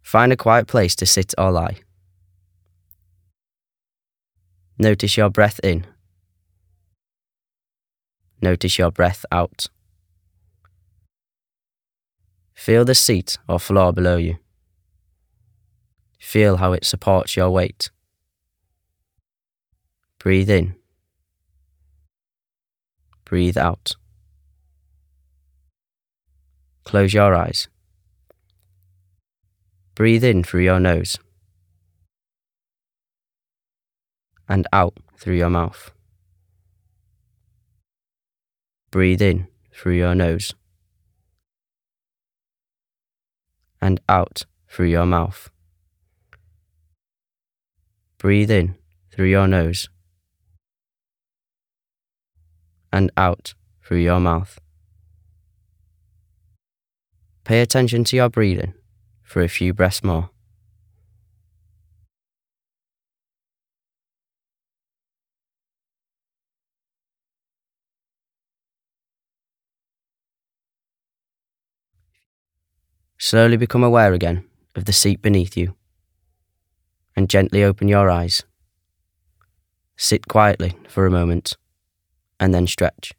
Find a quiet place to sit or lie. Notice your breath in. Notice your breath out. Feel the seat or floor below you. Feel how it supports your weight. Breathe in. Breathe out. Close your eyes. Breathe in through your nose and out through your mouth. Breathe in through your nose and out through your mouth. Breathe in through your nose and out through your mouth. Pay attention to your breathing for a few breaths more. Slowly become aware again of the seat beneath you and gently open your eyes. Sit quietly for a moment and then stretch.